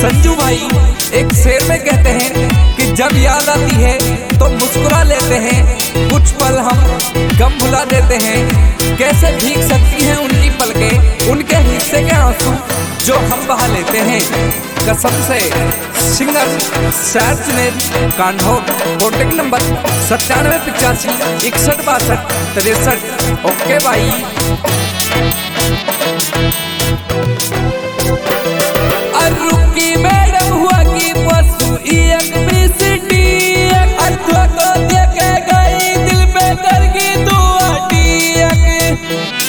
संजू भाई एक शेर में कहते हैं कि जब याद आती है तो मुस्कुरा लेते हैं, कुछ पल हम गम भुला देते हैं। कैसे भीग सकती हैं उनकी पलकें, उनके हिस्से के आंसू जो हम बहा लेते हैं। कसम से सिंगर शायर Junaid Kandho. Contact number 9785 61 62 63। Okay भाई। रुकी मैडम हुआ की पशु एक मिस्टी अथवा को देखे गई दिल पे कर की दुआ टियक।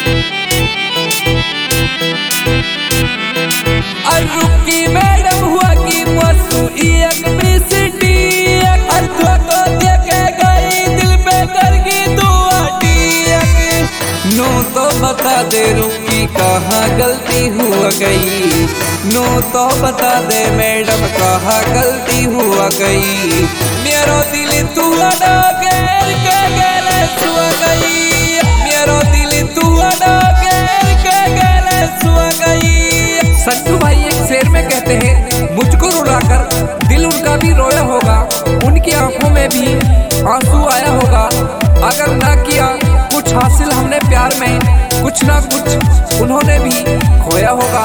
रुकी मैडम हुआ की पशु एक मिस्टी अथवा को देखे गई दिल पे कर की दुआ टियक। नो तो बता दे रुकी कहाँ गलती हुआ गई, नो तो बता दे मैडम कहाँ गलती हुआ गई। मेरो दिल तू अड़ा गैर के गैर सुआ गई, मेरो दिल तू अड़ा गैर के गैर सुआ गई। संजू भाई एक शेर में कहते हैं मुझको रुलाकर दिल उनका भी रोया होगा, उनकी आंखों में भी आंसू आया होगा। अगर ना किया कुछ हासिल हमने प्यार में, कुछ ना कुछ उन्होंने भी खोया होगा।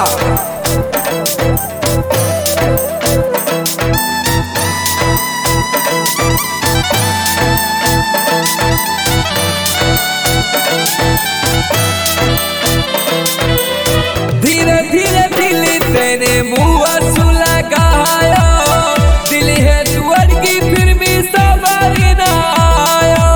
धीरे धीरे दिल तेरे मुँह सुला गाया, दिल है तुअर की फिर भी सबर ना आया।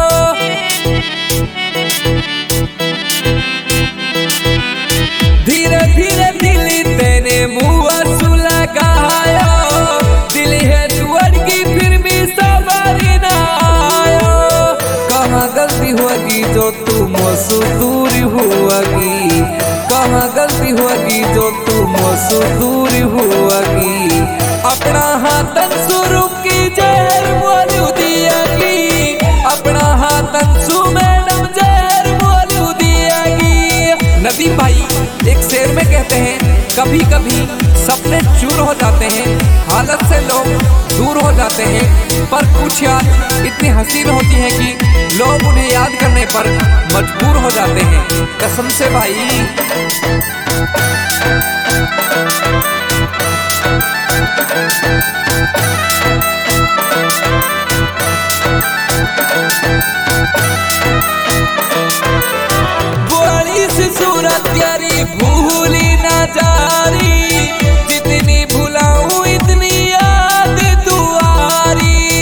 धीरे धीरे दिल तेरे मुँह सुला गाया, दिल है तुअर की फिर भी सबर ना आया। कहाँ गलती होगी जो तू मुझसे दूर होगी, कहाँ गलती होगी जो तू मुझसे दूर होगी। अपना हाथन शुरू की जहर बोलू दिया की, अपना हाथन सु मैडम जहर बोलू दिया की। नदी भाई एक शेर में कहते हैं कभी कभी सपने चूर हो जाते हैं, हालत से लोग दूर हो जाते हैं, पर कुछ याद इतनी हसीन होती है कि लोग उन्हें याद करने पर मजबूर हो जाते हैं। कसम से भाई। बड़ी सी सूरत तेरी भूली ना जारी, जितनी भुलाऊं इतनी याद दुआरी।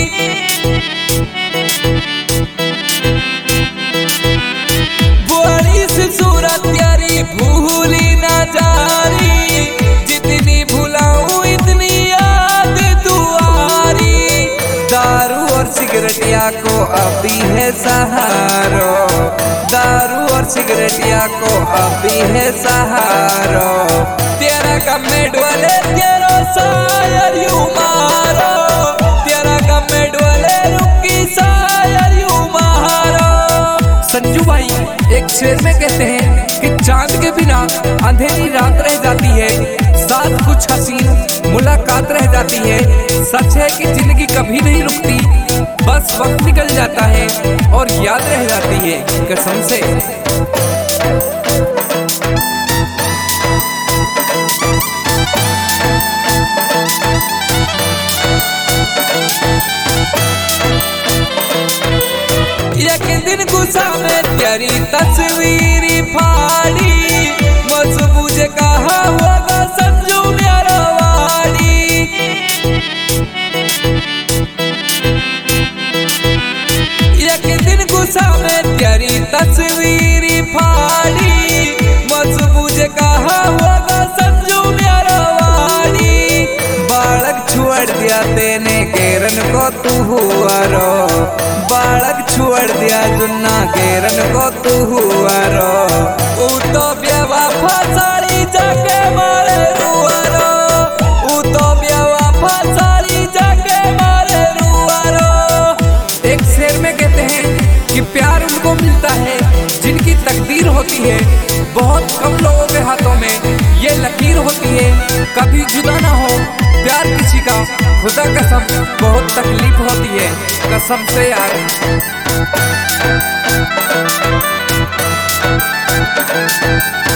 बड़ी सी सूरत तेरी भूली ना जारी, जितनी भुलाऊं इतनी याद दुआरी। दारू और सिगरेटिया को अभी है सहारो, दारू और सिगरेटिया को अभी है सहारो। तेरा कमेट वाले तेरो शायर यूं मारो, तेरा कमेट वाले रुकी शायर यूं मारो। संजू भाई एक शेर में कहते हैं कि चांद के बिना अंधेरी रात रह जाती है, साथ कुछ हसीन मुलाकात रह जाती है। सच है कि जिंदगी कभी नहीं रुकती, बस वक्त निकल जाता है और याद रह जाती है। कसम से। एक दिन गुस्सा में तेरी तस्वीर फाड़ी, मुझ मुझे कहा होगा संजू मेरा वाड़ी। एक दिन गुस्सा में तेरी तस्वीर फाड़ी, मुझ मुझे कहा होगा संजू मेरा वाड़ी। बालक छोड़ दिया तेने केरन को तू हुआ रो, बालक छोड़ दिया जुन्ना केरन को तू हुआ रो। ऊ तो बेवफा साड़ी जाके मारे रुआ रो, ऊ तो बेवफा साड़ी जाके मारे रुआ रो। एक शेर में कहते हैं कि प्यार उनको मिलता है जिनकी तकदीर होती है, बहुत कम लोगों के हाथों में ये लकीर होती है। कभी जुदा ना हो, प्यार का खुदा कसम बहुत तकलीफ होती है, कसम से यार।